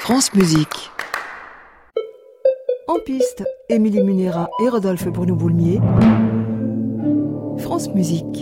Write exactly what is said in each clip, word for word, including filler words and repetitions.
France Musique. En piste, Émilie Munera et Rodolphe Bruno-Boulmier. France Musique.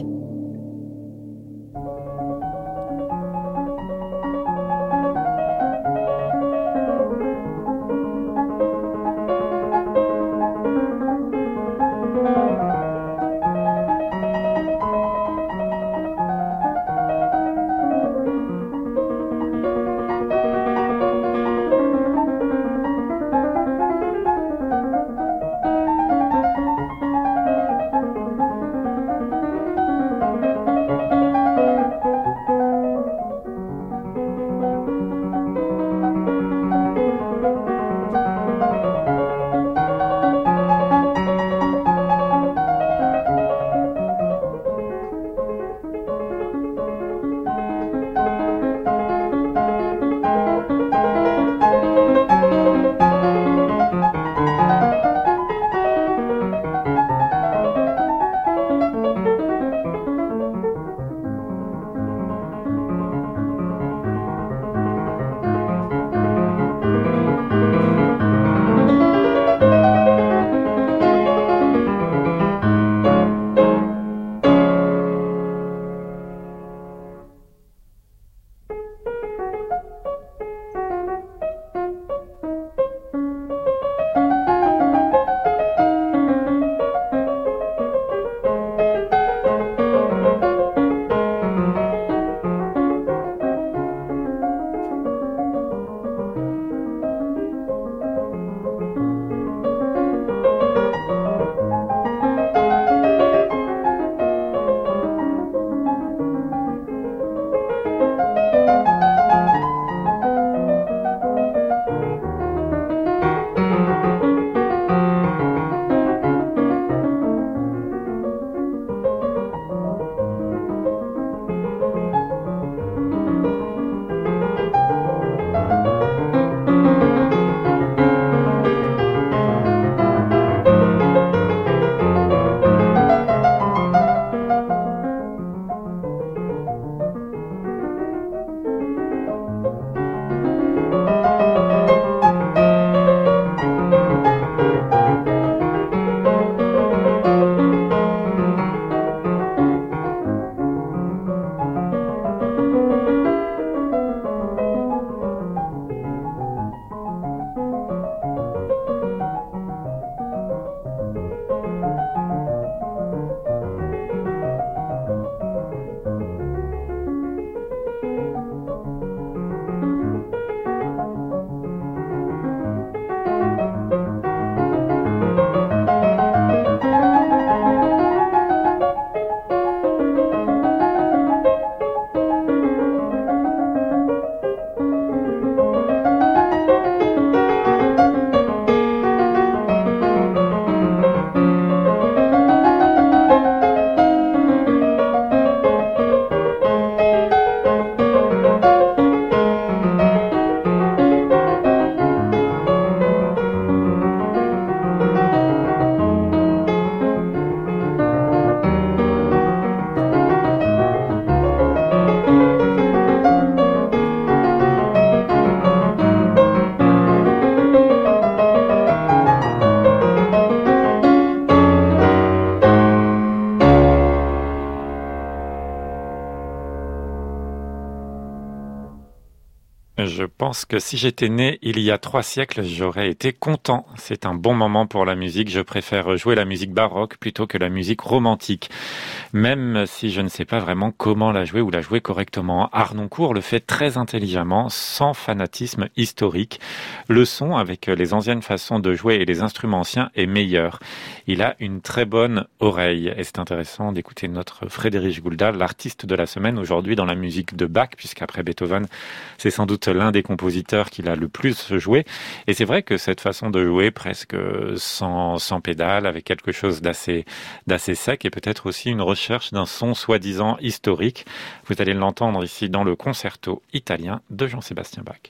Je pense que si j'étais né il y a trois siècles, j'aurais été content. C'est un bon moment pour la musique. Je préfère jouer la musique baroque plutôt que la musique romantique. Même si je ne sais pas vraiment comment la jouer ou la jouer correctement. Harnoncourt le fait très intelligemment, sans fanatisme historique. Le son, avec les anciennes façons de jouer et les instruments anciens, est meilleur. Il a une très bonne oreille. Et c'est intéressant d'écouter notre Frédéric Goulda, l'artiste de la semaine aujourd'hui dans la musique de Bach, puisqu'après Beethoven, c'est sans doute l'un des compositeurs qu'il a le plus joué. Et c'est vrai que cette façon de jouer presque sans, sans pédale, avec quelque chose d'assez, d'assez sec, et peut-être aussi une recherche d'un son soi-disant historique. Vous allez l'entendre ici dans le concerto italien de Jean-Sébastien Bach.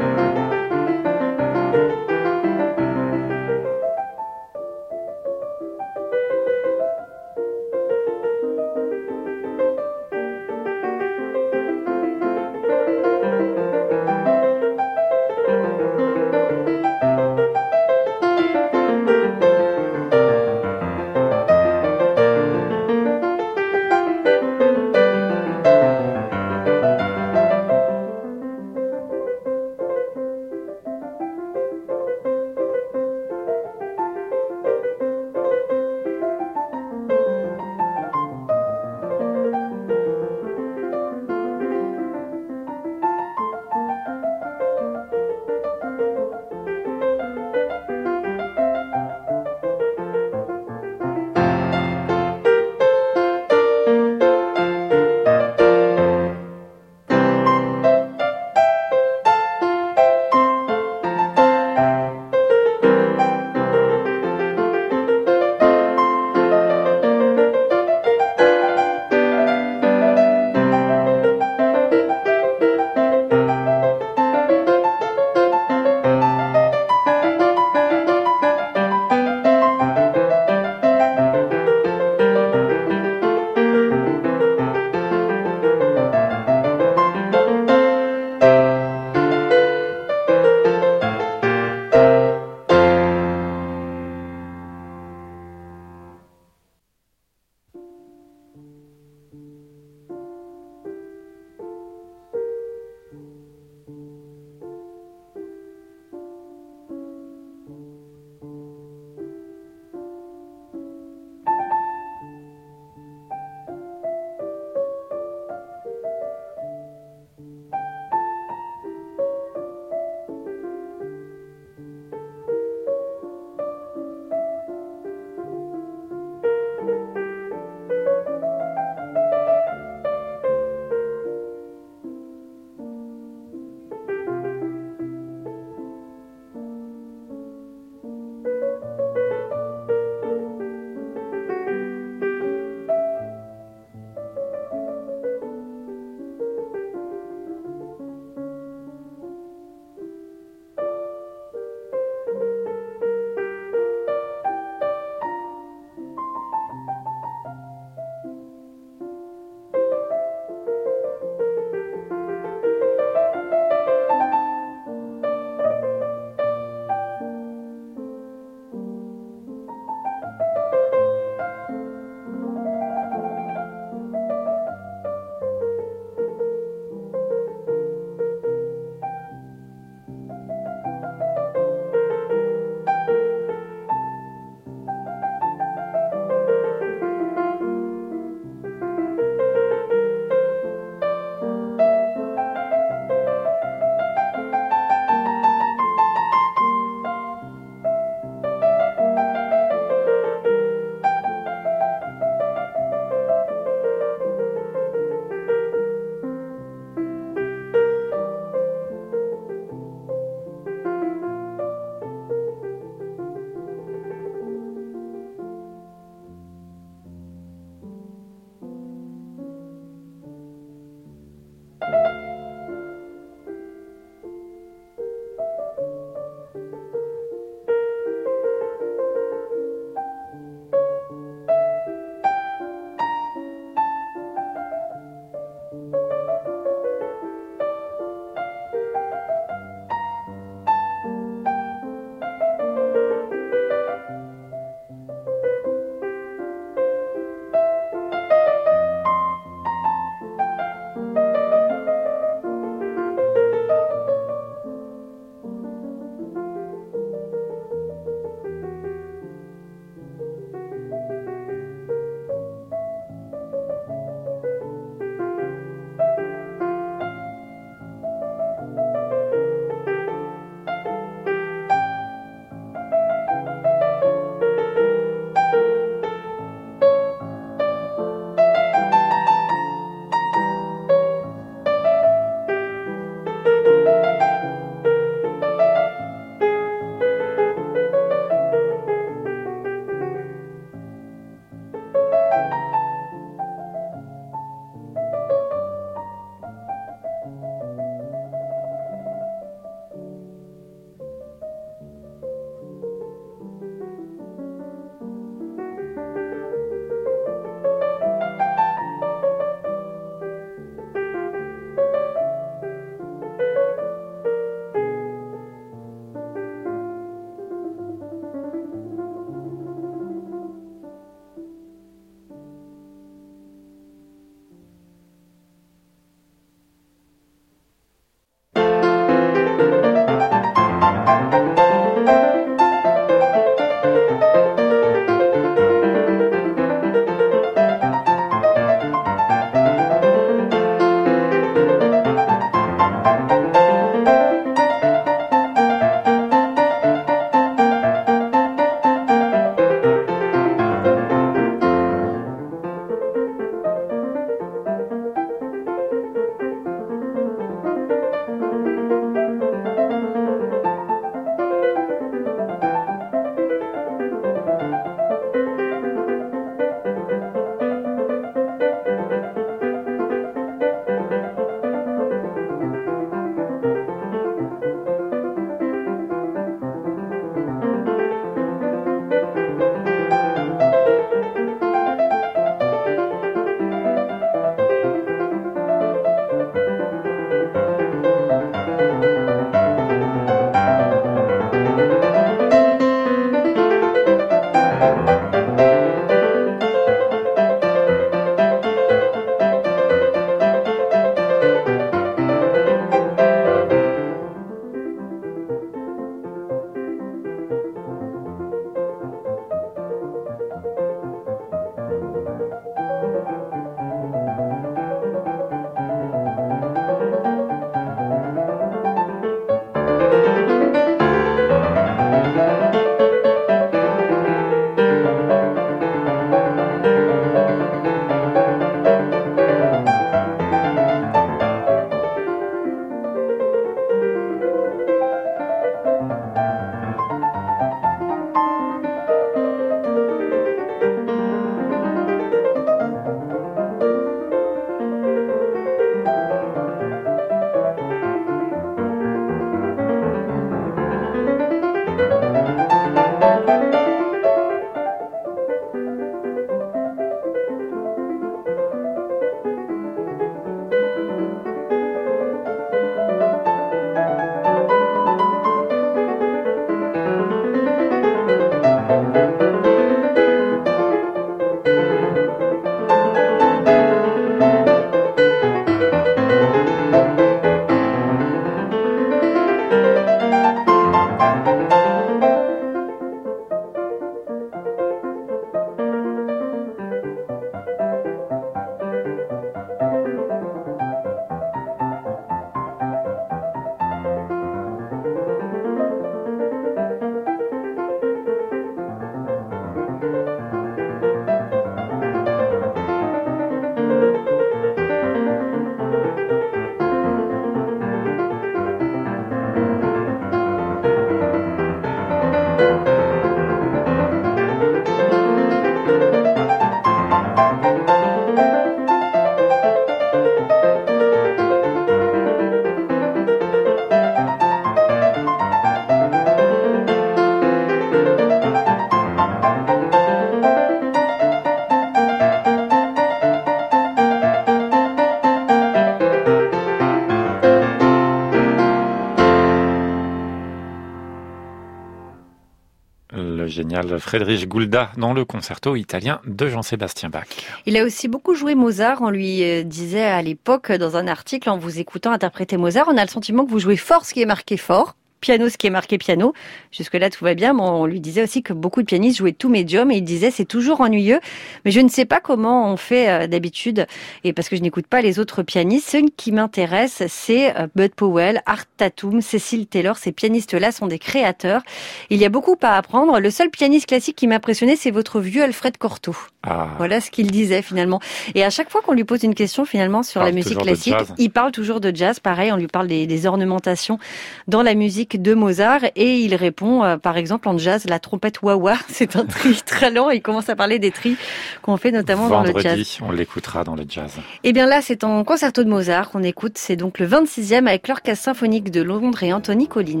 génial Friedrich Gulda dans le concerto italien de Jean-Sébastien Bach. Il a aussi beaucoup joué Mozart. On lui disait à l'époque, dans un article, en vous écoutant interpréter Mozart, on a le sentiment que vous jouez fort ce qui est marqué fort. Piano, ce qui est marqué piano. Jusque-là, tout va bien, mais on lui disait aussi que beaucoup de pianistes jouaient tout médium et il disait c'est toujours ennuyeux. Mais je ne sais pas comment on fait euh, d'habitude, et parce que je n'écoute pas les autres pianistes. Ce qui m'intéresse, c'est euh, Bud Powell, Art Tatum, Cecil Taylor. Ces pianistes-là sont des créateurs. Il y a beaucoup à apprendre. Le seul pianiste classique qui m'impressionnait, c'est votre vieux Alfred Cortot. Ah. Voilà ce qu'il disait finalement. Et à chaque fois qu'on lui pose une question finalement sur la musique classique, il parle toujours de jazz. Pareil, on lui parle des, des ornementations dans la musique de Mozart et il répond euh, par exemple en jazz la trompette wah-wah, c'est un tri très lent. Il commence à parler des tris qu'on fait notamment Vendredi, dans le jazz. On l'écoutera dans le jazz. Et bien là, c'est en concerto de Mozart qu'on écoute. C'est donc le vingt-sixième avec l'Orchestre symphonique de Londres et Anthony Collins.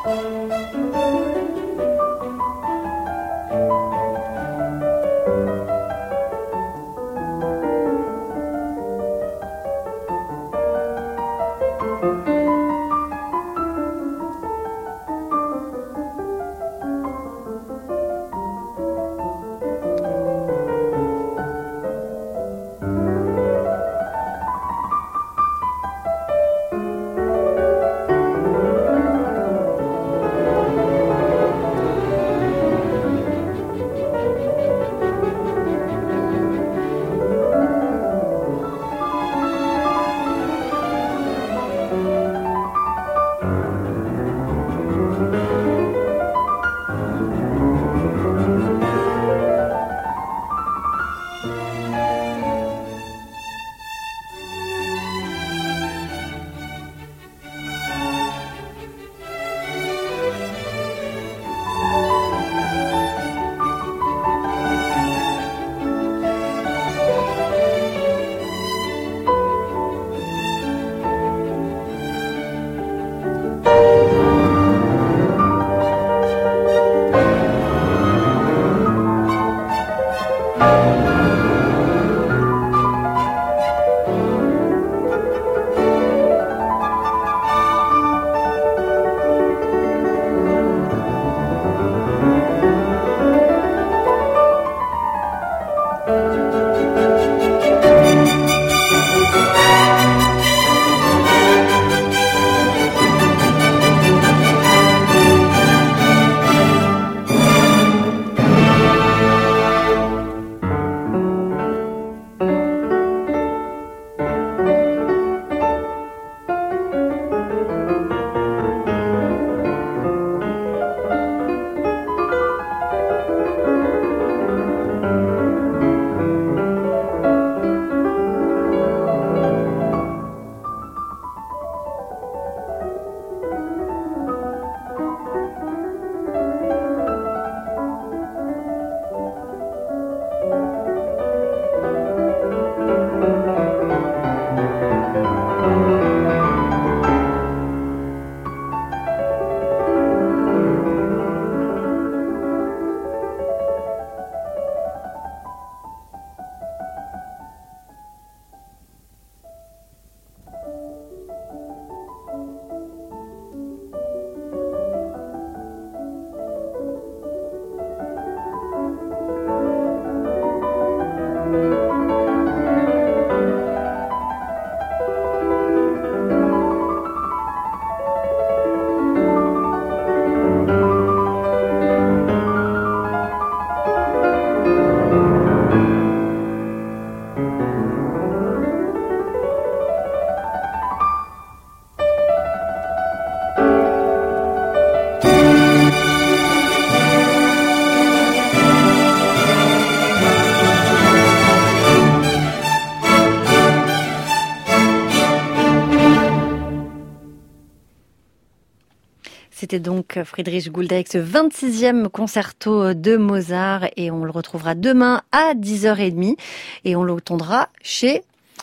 C'était donc Friedrich Gould avec ce vingt-sixième concerto de Mozart et on le retrouvera demain à dix heures trente et on l'entendra chez...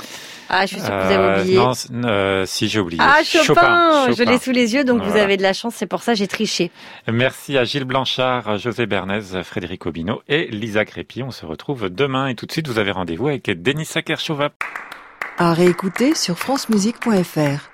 Ah, je suis sûre que vous avez oublié. Euh, non, euh, si j'ai oublié. Ah, Chopin, Chopin, Chopin. Je l'ai sous les yeux, donc voilà. Vous avez de la chance, c'est pour ça que j'ai triché. Merci à Gilles Blanchard, José Bernays, Frédéric Obino et Lisa Crépy. On se retrouve demain et tout de suite, vous avez rendez-vous avec Denisa Kershova. À réécouter sur francemusique point f r.